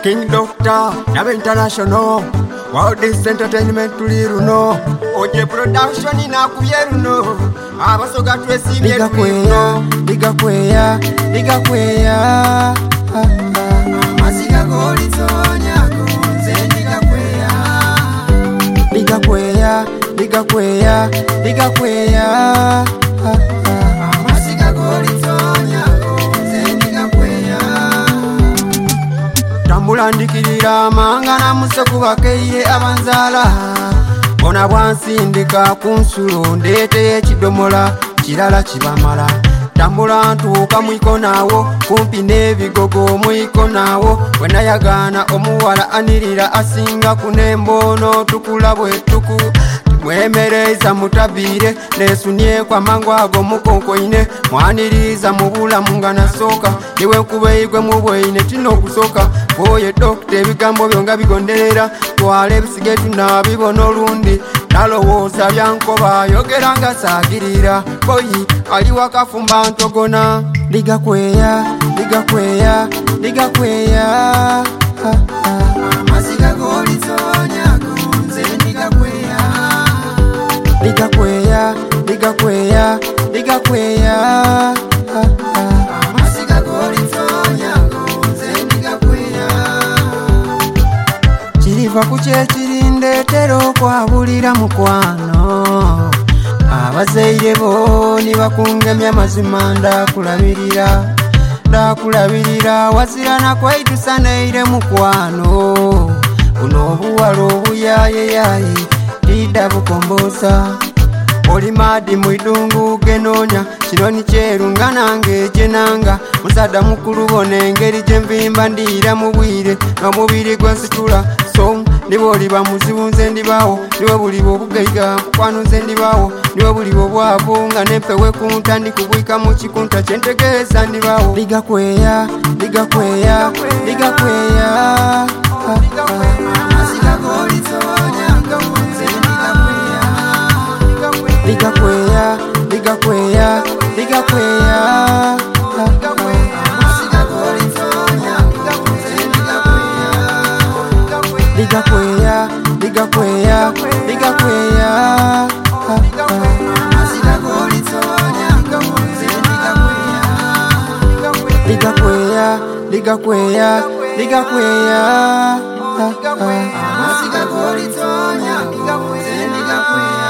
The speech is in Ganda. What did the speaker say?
King Doctor, Naba International, World Entertainment Tuliruno, Oje Production inakuyeruno, Abasoga twesi Ligakweya, ligakweya, ligakweya. Masiga golitonya konze ligakweya. Ligakweya, ligakweya, ligakweya. Masiga golitonya konze ligakweya. Tambula ndikirira mangana musokubakeye abanzala. Bona bwansindika kunsulo ndete ekidomola kirala kibamala. Tambula ntuuka mwiko nawo kumpi n'ebigogo mwiko nawo wenayagana omuwala anirira asinga kunembono tukula bwetuku mwemereza mutabire nesunye kwa mangu ago mukonkoine mwaniriza mubulamu nga nasoka niwe nkubeigwe mubweine tino kusoka oye dokita ebigambo byonga bigonderera twala ebisige tunabibona olundi nalowooza byankoba yogera nga saagirira boyi ali wakafumba ntogona. Ligakweya, ligakweya, ligakweya. Masiga golitonya konze ligakweya. Ligakweya, ligakweya, ligakweya. Masiga golitonya konze ligakweya. Kiriva ku kyekirindetera okwabulira mukwano. Abazaire bo nibakungemya mazima ndakulabirira. Ndakulabirira wazira nakwaitusa neire mukwano. Buno obuwala obuyayeyaye dida bukombosa. Oli madi mwidungu genonya kironi kyeru nga nange gyenanga musada mukulu bona engeri gyenvimba ndiira mu bwire n'omubiri gwensitula so niwe oliba muzibu nze ndibawo niwe buli bw'obugaiga mukwano nze ndibawo niwe buli bw'obwavu nga nempewe kunta ndikubwika mu kikunta kyentegeeza ndibawo. Ligakweya, ligakweya, ligakweya. Masiga golitonya konze ligakweya. Ligakweya, ligakweya, ligakweya. Masiga golitonya konze ligakweya. Ligakweya, ligakweya, ligakweya. Masiga golitonya konze ligakweya. Ligakweya, ligakweya, ligakweya. Masiga golitonya konze ligakweya.